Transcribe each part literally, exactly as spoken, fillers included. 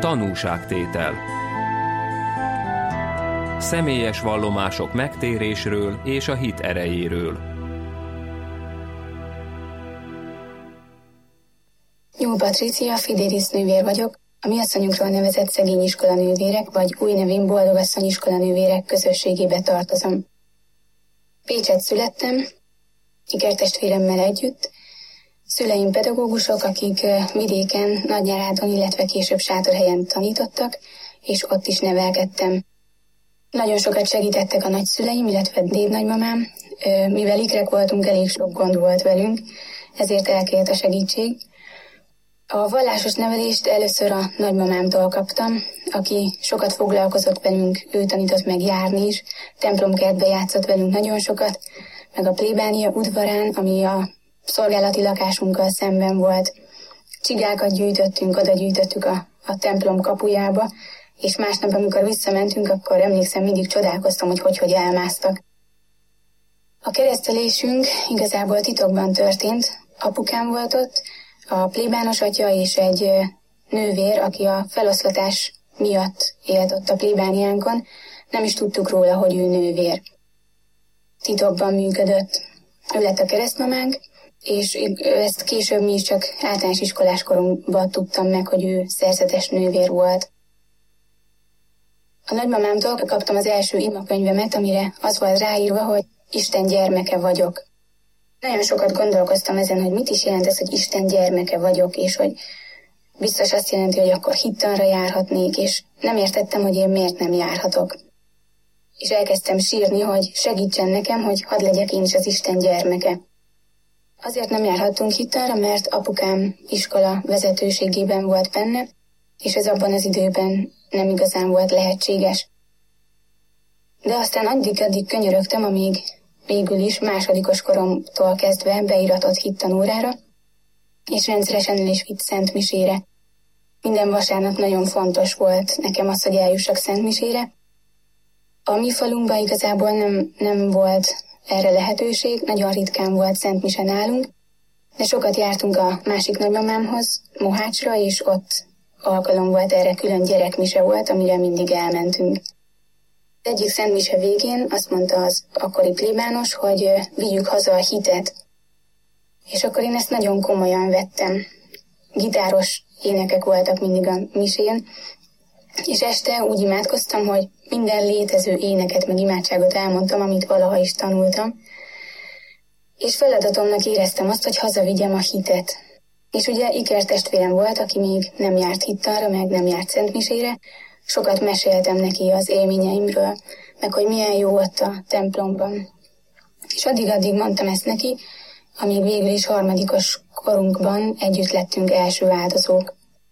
Tanúságtétel. Személyes vallomások megtérésről és a hit erejéről. Nyúl Patrícia, Fidelis nővér vagyok, a mi asszonyunkról nevezett szegény iskolanővérek, vagy új nevén boldogasszony iskolanővérek közösségébe tartozom. Pécset születtem, ikertestvéremmel együtt. Szüleim pedagógusok, akik vidéken, Nagynyárádon, illetve később Sátorhelyen tanítottak, és ott is nevelkedtem. Nagyon sokat segítettek a nagyszüleim, illetve dédnagymamám, mivel ikrek voltunk, elég sok gond volt velünk, ezért elkért a segítség. A vallásos nevelést először a nagymamámtól kaptam, aki sokat foglalkozott velünk, ő tanított meg járni is, templomkertbe játszott velünk nagyon sokat, meg a plébánia udvarán, ami a szolgálati lakásunkkal szemben volt. Csigákat gyűjtöttünk, oda gyűjtöttük a, a templom kapujába, és másnap, amikor visszamentünk, akkor emlékszem, mindig csodálkoztam, hogy hogy, hogy elmásztak. A keresztelésünk igazából titokban történt, apukám volt ott, a plébános atya és egy nővér, aki a feloszlatás miatt élt ott a plébániánkon, nem is tudtuk róla, hogy ő nővér. Titokban működött. Ő lett a keresztmamánk, és ezt később mi is csak általános iskolás korunkban tudtam meg, hogy ő szerzetes nővér volt. A nagymamámtól kaptam az első imakönyvemet, amire az volt ráírva, hogy Isten gyermeke vagyok. Nagyon sokat gondolkoztam ezen, hogy mit is jelent ez, hogy Isten gyermeke vagyok, és hogy biztos azt jelenti, hogy akkor hittanra járhatnék, és nem értettem, hogy én miért nem járhatok. És elkezdtem sírni, hogy segítsen nekem, hogy hadd legyek én is az Isten gyermeke. Azért nem járhattunk hittanra, mert apukám iskola vezetőségében volt benne, és ez abban az időben nem igazán volt lehetséges. De aztán addig-addig könyörögtem, amíg végül is másodikos koromtól kezdve beiratott hittanórára, és rendszeresen el is vitt szentmisére. Minden vasárnap nagyon fontos volt nekem az, hogy eljussak szentmisére. A mi falunkban igazából nem, nem volt erre lehetőség, nagyon ritkán volt szentmise nálunk, de sokat jártunk a másik nagymamámhoz, Mohácsra, és ott alkalom volt erre, külön gyerekmise volt, amire mindig elmentünk. Egyik szentmise végén azt mondta az akkori plébános, hogy vigyük haza a hitet. És akkor én ezt nagyon komolyan vettem. Gitáros énekek voltak mindig a misén, és este úgy imádkoztam, hogy minden létező éneket meg imádságot elmondtam, amit valaha is tanultam, és feladatomnak éreztem azt, hogy hazavigyem a hitet. És ugye ikertestvérem volt, aki még nem járt hittanra, meg nem járt szentmisére, sokat meséltem neki az élményeimről, meg hogy milyen jó ott a templomban. És addig-addig mondtam ezt neki, amíg végül is harmadikos korunkban együtt lettünk első áldozók.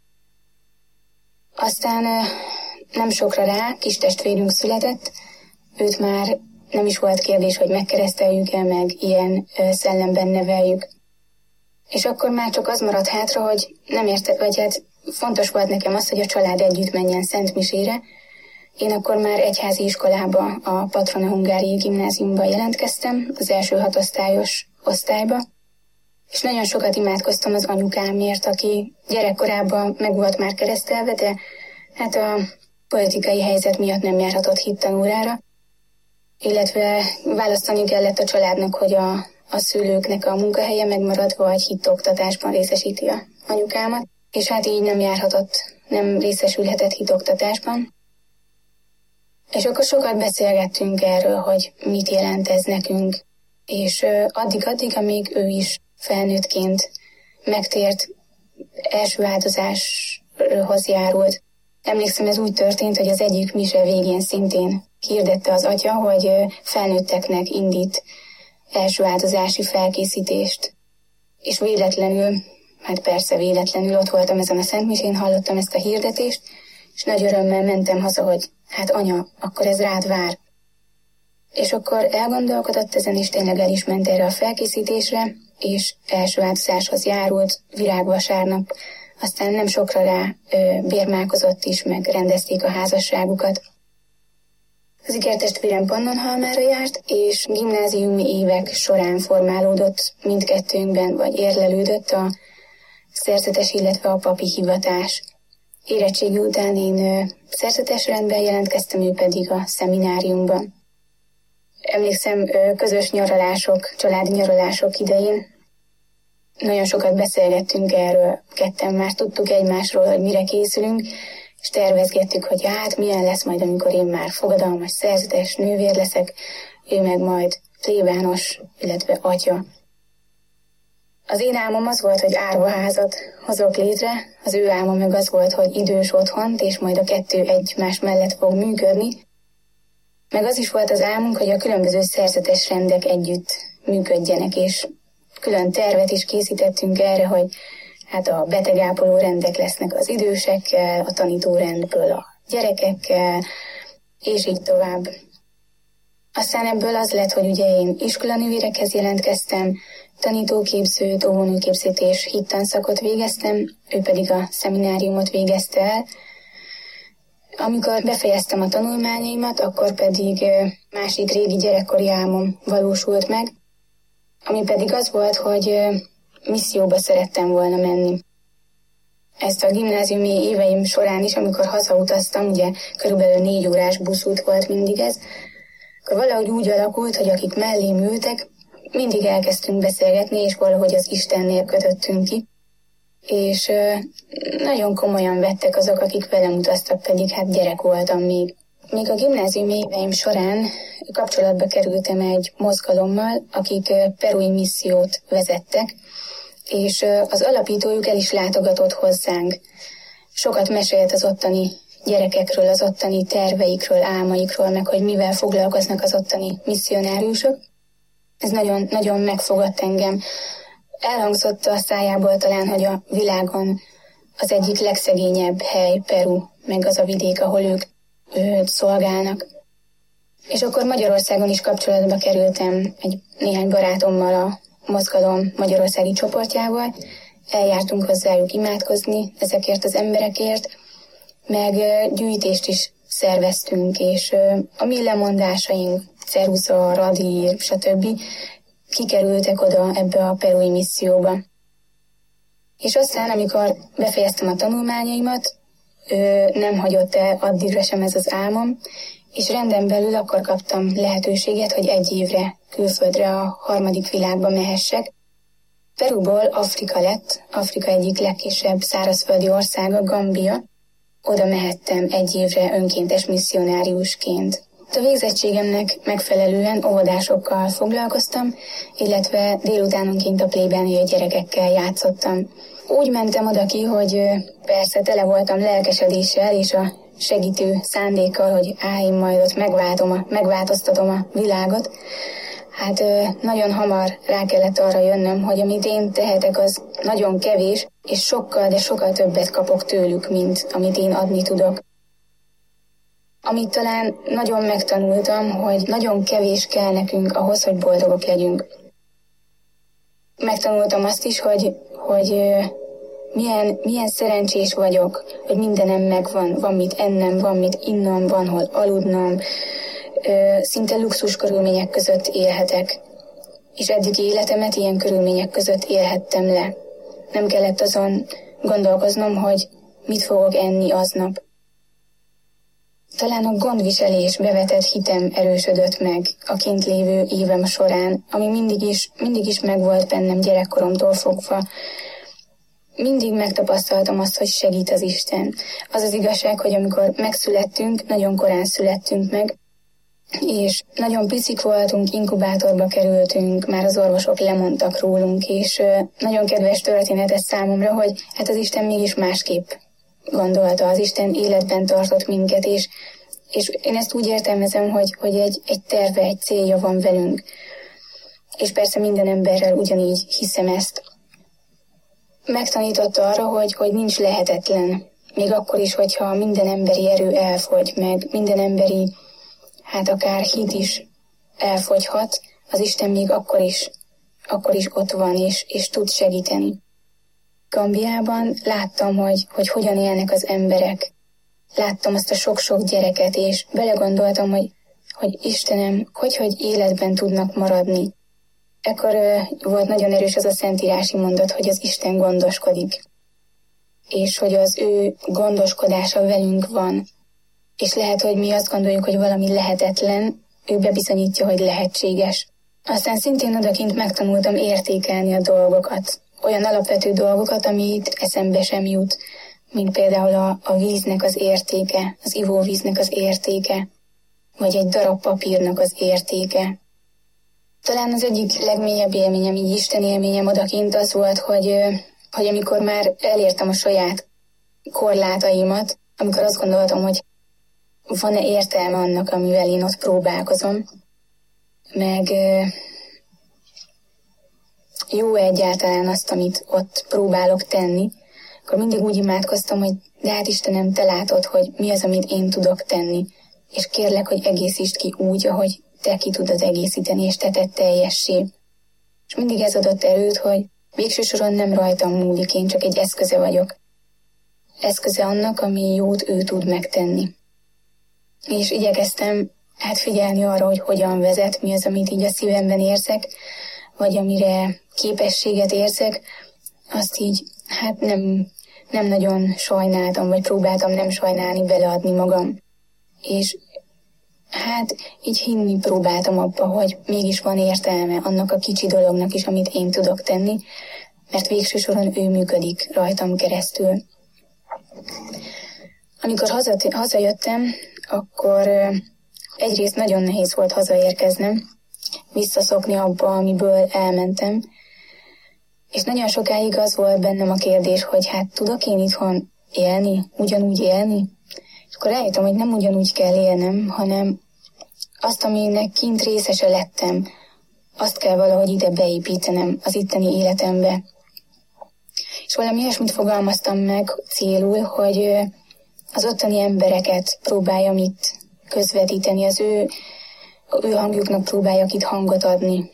Aztán nem sokra rá kis testvérünk született, őt már nem is volt kérdés, hogy megkereszteljük-e, meg ilyen szellemben neveljük. És akkor már csak az maradt hátra, hogy nem érte, vagy hát fontos volt nekem az, hogy a család együtt menjen szentmisére. Én akkor már egyházi iskolába, a Patrona Hungáriai Gimnáziumba jelentkeztem, az első hatosztályos osztályba, és nagyon sokat imádkoztam az anyukámért, aki gyerekkorában meg volt már keresztelve, de hát a politikai helyzet miatt nem járhatott hittanórára, illetve választani kellett a családnak, hogy a, a szülőknek a munkahelye megmarad, vagy hitoktatásban részesíti a anyukámat, és hát így nem járhatott, nem részesülhetett hitoktatásban. És akkor sokat beszélgettünk erről, hogy mit jelent ez nekünk, és addig-addig, amíg ő is felnőttként megtért, első áldozáshoz járult. Emlékszem, ez úgy történt, hogy az egyik mise végén szintén hirdette az atya, hogy felnőtteknek indít első áldozási felkészítést. És véletlenül, hát persze véletlenül ott voltam ezen a szentmisén, hallottam ezt a hirdetést, és nagy örömmel mentem haza, hogy hát anya, akkor ez rád vár. És akkor elgondolkodott ezen, és tényleg el is ment erre a felkészítésre, és első áldozáshoz járult virágvasárnap, aztán nem sokra rá ö, bérmálkozott is, meg rendezték a házasságukat. Az ikertestvérem Pannonhalmára járt, és gimnáziumi évek során formálódott mindkettőnkben, vagy érlelődött a szerzetes, illetve a papi hivatás. Érettségi után én szerzetes rendben jelentkeztem, ő pedig a szemináriumban. Emlékszem, közös nyaralások, családi nyaralások idején nagyon sokat beszélgettünk erről, ketten már tudtuk egymásról, hogy mire készülünk, és tervezgettük, hogy hát milyen lesz majd, amikor én már fogadalmas, szerzetes nővér leszek, ő meg majd plébános, illetve atya. Az én álmom az volt, hogy árvaházat hozok létre, az ő álma meg az volt, hogy idős otthont, és majd a kettő egymás mellett fog működni. Meg az is volt az álmunk, hogy a különböző szerzetes rendek együtt működjenek, és külön tervet is készítettünk erre, hogy hát a betegápoló rendek lesznek az idősekkel, a tanítórendből a gyerekekkel, és így tovább. Aztán ebből az lett, hogy ugye én iskolanővérekhez jelentkeztem, tanítóképzőt, óvónőképzőt és hittanszakot végeztem, ő pedig a szemináriumot végezte el. Amikor befejeztem a tanulmányaimat, akkor pedig másik régi gyerekkori álmom valósult meg, ami pedig az volt, hogy misszióba szerettem volna menni. Ezt a gimnáziumi éveim során is, amikor hazautaztam, ugye körülbelül négy órás buszút volt mindig ez, akkor valahogy úgy alakult, hogy akik mellém ültek, mindig elkezdtünk beszélgetni, és valahogy az Istennél kötöttünk ki. És nagyon komolyan vettek azok, akik velem utaztak, pedig hát gyerek voltam még. Még a gimnáziumi éveim során kapcsolatba kerültem egy mozgalommal, akik perui missziót vezettek, és az alapítójuk el is látogatott hozzánk. Sokat mesélt az ottani gyerekekről, az ottani terveikről, álmaikról, meg hogy mivel foglalkoznak az ottani misszionáriusok. Ez nagyon, nagyon megfogott engem. Elhangzott a szájából talán, hogy a világon az egyik legszegényebb hely Peru, meg az a vidék, ahol ők, ők szolgálnak. És akkor Magyarországon is kapcsolatba kerültem egy néhány barátommal a mozgalom magyarországi csoportjával. Eljártunk hozzájuk imádkozni ezekért az emberekért, meg gyűjtést is szerveztünk, és a mi lemondásaink, ceruza, radír, stb. Kikerültek oda ebbe a perui misszióba. És aztán, amikor befejeztem a tanulmányaimat, nem hagyott el addigra sem ez az álmom, és renden belül akkor kaptam lehetőséget, hogy egy évre külföldre a harmadik világba mehessek. Peruból Afrika lett, Afrika egyik legkisebb szárazföldi országa, Gambia. Oda mehettem egy évre önkéntes misszionáriusként. A végzettségemnek megfelelően óvodásokkal foglalkoztam, illetve délutánonként a plébániai gyerekekkel játszottam. Úgy mentem oda ki, hogy persze tele voltam lelkesedéssel és a segítő szándékkal, hogy á, én majd ott megváltom a, megváltoztatom a világot. Hát nagyon hamar rá kellett arra jönnöm, hogy amit én tehetek, az nagyon kevés, és sokkal, de sokkal többet kapok tőlük, mint amit én adni tudok. Amit talán nagyon megtanultam, hogy nagyon kevés kell nekünk ahhoz, hogy boldogok legyünk. Megtanultam azt is, hogy, hogy milyen, milyen szerencsés vagyok, hogy mindenem megvan, van mit ennem, van mit innom, van hol aludnom, szinte luxus körülmények között élhetek. És eddig életemet ilyen körülmények között élhettem le. Nem kellett azon gondolkoznom, hogy mit fogok enni aznap. Talán a gondviselés bevetett hitem erősödött meg a kint lévő évem során, ami mindig is, mindig is megvolt bennem gyerekkoromtól fogva. Mindig megtapasztaltam azt, hogy segít az Isten. Az az igazság, hogy amikor megszülettünk, nagyon korán születtünk meg, és nagyon picik voltunk, inkubátorba kerültünk, már az orvosok lemondtak rólunk, és nagyon kedves történet ez számomra, hogy hát az Isten mégis másképp gondolta, az Isten életben tartott minket, és, és én ezt úgy értelmezem, hogy, hogy egy, egy terve, egy célja van velünk. És persze minden emberrel ugyanígy hiszem ezt. Megtanította arra, hogy, hogy nincs lehetetlen. Még akkor is, hogyha minden emberi erő elfogy, meg minden emberi, hát akár hit is elfogyhat, az Isten még akkor is, akkor is ott van, és, és tud segíteni. Gambiában láttam, hogy, hogy hogyan élnek az emberek. Láttam azt a sok-sok gyereket, és belegondoltam, hogy, hogy Istenem, hogy, hogy életben tudnak maradni. Ekkor ö, volt nagyon erős az a szentírási mondat, hogy az Isten gondoskodik. és hogy az ő gondoskodása velünk van. És lehet, hogy mi azt gondoljuk, hogy valami lehetetlen, ő bebizonyítja, hogy lehetséges. Aztán szintén odakint megtanultam értékelni a dolgokat. Olyan alapvető dolgokat, amit eszembe sem jut, mint például a, a víznek az értéke, az ivóvíznek az értéke, vagy egy darab papírnak az értéke. Talán az egyik legmélyebb élményem, így Isten élményem odakint az volt, hogy, hogy amikor már elértem a saját korlátaimat, amikor azt gondoltam, hogy van-e értelme annak, amivel én ott próbálkozom, meg jó egyáltalán azt, amit ott próbálok tenni, akkor mindig úgy imádkoztam, hogy de hát Istenem, te látod, hogy mi az, amit én tudok tenni, és kérlek, hogy egészítsd ki úgy, ahogy te ki tudod egészíteni, és te tedd teljessé. És mindig ez adott erőt, hogy végső soron nem rajtam múlik, én csak egy eszköze vagyok. Eszköze annak, ami jót ő tud megtenni. És igyekeztem hát figyelni arra, hogy hogyan vezet, mi az, amit így a szívemben érzek, vagy amire képességet érzek, azt így hát nem, nem nagyon sajnáltam, vagy próbáltam nem sajnálni, beleadni magam. És hát így hinni próbáltam abba, hogy mégis van értelme annak a kicsi dolognak is, amit én tudok tenni, mert végső soron ő működik rajtam keresztül. Amikor hazat, hazajöttem, akkor egyrészt nagyon nehéz volt hazaérkeznem, visszaszokni abba, amiből elmentem, és nagyon sokáig az volt bennem a kérdés, hogy hát tudok én itthon élni, ugyanúgy élni? És akkor rájöttem, hogy nem ugyanúgy kell élnem, hanem azt, aminek kint részese lettem, azt kell valahogy ide beépítenem az itteni életembe. És valami ilyesmit fogalmaztam meg célul, hogy az ottani embereket próbáljam itt közvetíteni, az ő, ő hangjuknak próbáljak itt hangot adni.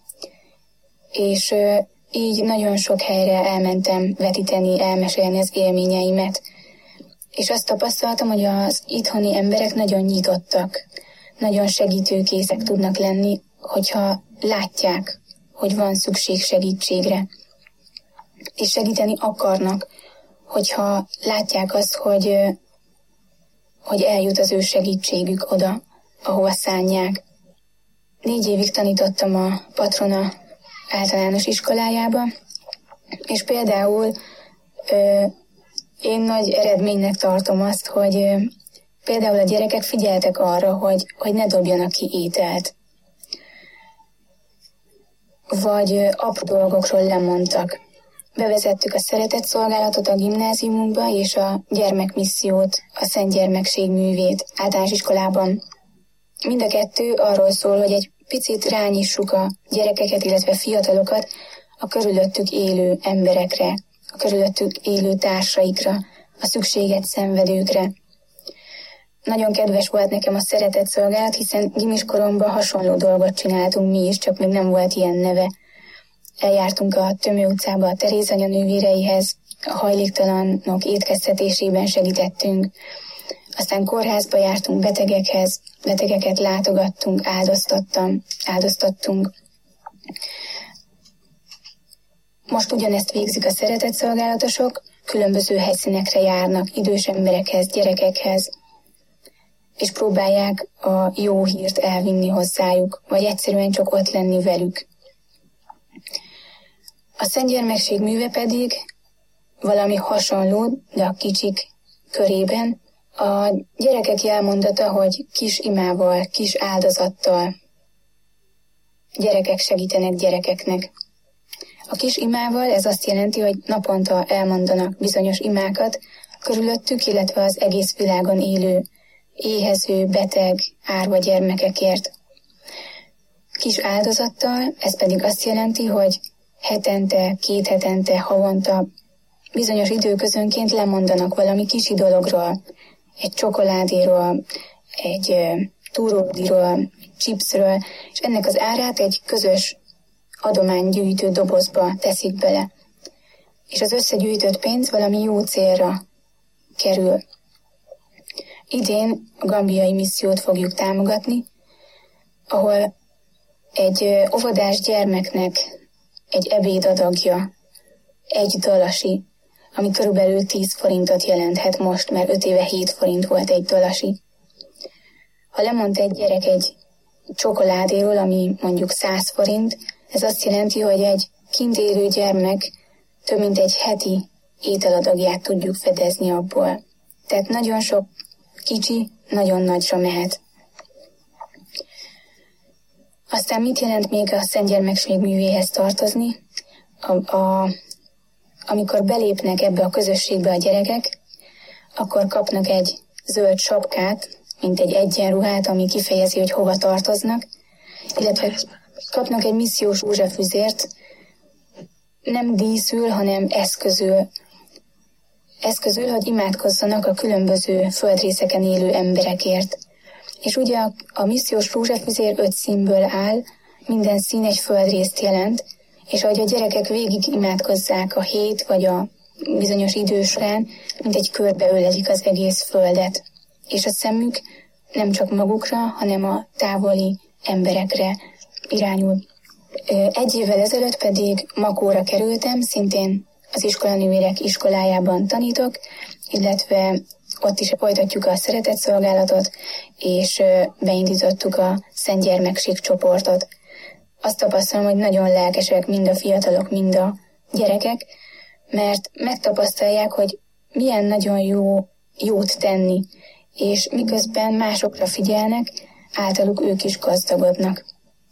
És így nagyon sok helyre elmentem vetíteni, elmesélni az élményeimet. És azt tapasztaltam, hogy az itthoni emberek nagyon nyitottak, nagyon segítőkészek tudnak lenni, hogyha látják, hogy van szükség segítségre. És segíteni akarnak, hogyha látják azt, hogy, hogy eljut az ő segítségük oda, ahova szánják. Négy évig tanítottam a Patrona általános iskolájába, és például ö, én nagy eredménynek tartom azt, hogy ö, például a gyerekek figyeltek arra, hogy, hogy ne dobjanak ki ételt. Vagy ö, apró dolgokról lemondtak. Bevezettük a szeretetszolgálatot a gimnáziumunkba, és a gyermekmissziót, a Szent Gyermekség művét általános iskolában. Mind a kettő arról szól, hogy egy picit rányissuk a gyerekeket, illetve fiatalokat a körülöttük élő emberekre, a körülöttük élő társaikra, a szükséget szenvedőkre. Nagyon kedves volt nekem a szeretetszolgálat, hiszen gimiskoromban hasonló dolgot csináltunk mi is, csak még nem volt ilyen neve. Eljártunk a Tömő utcába a Teréz anya nővéreihez, a hajléktalanok étkeztetésében segítettünk, aztán kórházba jártunk betegekhez, betegeket látogattunk, áldoztattam, áldoztattunk. Most ugyanezt végzik a szeretetszolgálatosok, különböző helyszínekre járnak, idős emberekhez, gyerekekhez, és próbálják a jó hírt elvinni hozzájuk, vagy egyszerűen csak ott lenni velük. A Szent Gyermekség műve pedig valami hasonló, de a kicsik körében. A gyerekek jelmondata, hogy kis imával, kis áldozattal gyerekek segítenek gyerekeknek. A kis imával ez azt jelenti, hogy naponta elmondanak bizonyos imákat körülöttük, illetve az egész világon élő, éhező, beteg, árva gyermekekért. Kis áldozattal ez pedig azt jelenti, hogy hetente, két hetente, havonta bizonyos időközönként lemondanak valami kisi dologról, egy csokoládéról, egy túródiról, chipsről, és ennek az árát egy közös adománygyűjtő dobozba teszik bele. És az összegyűjtött pénz valami jó célra kerül. Idén a gambiai missziót fogjuk támogatni, ahol egy óvodás gyermeknek egy ebédadagja, egy dalasi ami körülbelül tíz forintot jelenthet most, mert öt éve hét forint volt egy dolasi. Ha lemond egy gyerek egy csokoládéról, ami mondjuk száz forint, ez azt jelenti, hogy egy kint élő gyermek több mint egy heti ételadagját tudjuk fedezni abból. Tehát nagyon sok kicsi, nagyon nagyra mehet. Aztán mit jelent még a Szent Gyermekség művéhez tartozni? A, a, amikor belépnek ebbe a közösségbe a gyerekek, akkor kapnak egy zöld sapkát, mint egy egyenruhát, ami kifejezi, hogy hova tartoznak, illetve kapnak egy missziós rózsafüzért, nem díszül, hanem eszközül, eszközül, hogy imádkozzanak a különböző földrészeken élő emberekért. És ugye a, a missziós rózsafüzér öt színből áll, minden szín egy földrészt jelent, és ahogy a gyerekek végig imádkozzák a hét vagy a bizonyos idő során, mint egy körbe ölelik az egész földet. És a szemük nem csak magukra, hanem a távoli emberekre irányul. Egy évvel ezelőtt pedig Makóra kerültem, szintén az iskolanővérek iskolájában tanítok, illetve ott is folytatjuk a szeretetszolgálatot, és beindítottuk a Szent Gyermekség csoportot. Azt tapasztalom, hogy nagyon lelkesek mind a fiatalok, mind a gyerekek, mert megtapasztalják, hogy milyen nagyon jó jót tenni, és miközben másokra figyelnek, általuk ők is gazdagodnak.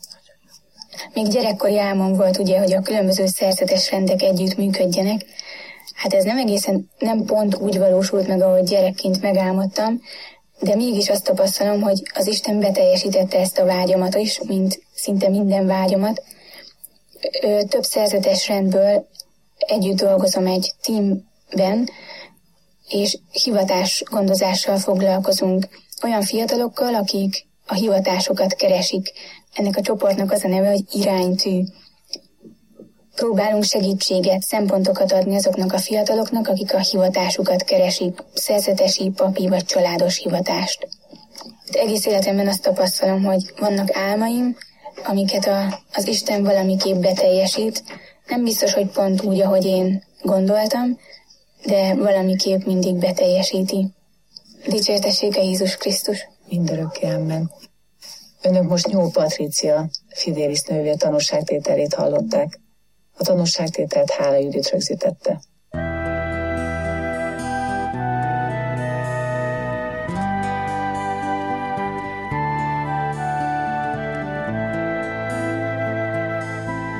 Még gyerekkori álmom volt ugye, hogy a különböző szerzetes rendek együtt működjenek. Hát ez nem egészen, nem pont úgy valósult meg, ahogy gyerekként megálmodtam, de mégis azt tapasztalom, hogy az Isten beteljesítette ezt a vágyamat is, mint szinte minden vágyamat. Több szerzetes rendből együtt dolgozom egy teamben, és hivatásgondozással foglalkozunk olyan fiatalokkal, akik a hivatásokat keresik. Ennek a csoportnak az a neve, hogy iránytű. Próbálunk segítséget, szempontokat adni azoknak a fiataloknak, akik a hivatásukat keresik, szerzetesi, papi vagy családos hivatást. De egész életemben azt tapasztalom, hogy vannak álmaim, amiket a, az Isten valamiképp beteljesít. Nem biztos, hogy pont úgy, ahogy én gondoltam, de valamiképp mindig beteljesíti. Dicsértessége Jézus Krisztus! Mindörökké amen. Önök most Nyó Patrícia Fidelis nővér tanúságtételét hallották. A tanúságtételt Hála Judit rögzítette.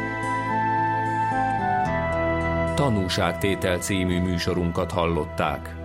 Tanúságtétel című műsorunkat hallották.